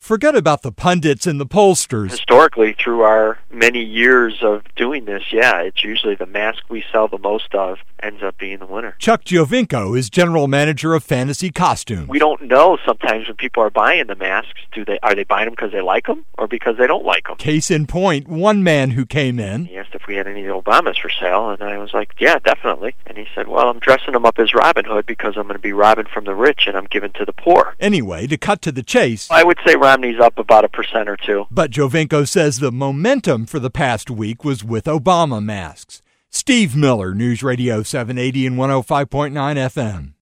Forget about the pundits and the pollsters. Historically, through our many years of doing this, it's usually the mask we sell the most of ends up being the winner. Chuck Giovinco is general manager of Fantasy Costumes. We don't know sometimes when people are buying the masks, are they buying them because they like them or because they don't like them? Case in point, one man who came in. He asked if we had any Obamas for sale, and I was like, yeah, definitely. And he said, well, I'm dressing them up as Robin Hood because I'm going to be robbing from the rich and I'm giving to the poor. Anyway, to cut to the chase, I would say Romney's up about 1% or 2. But Giovinco says the momentum for the past week was with Obama masks. Steve Miller, News Radio 780 and 105.9 FM.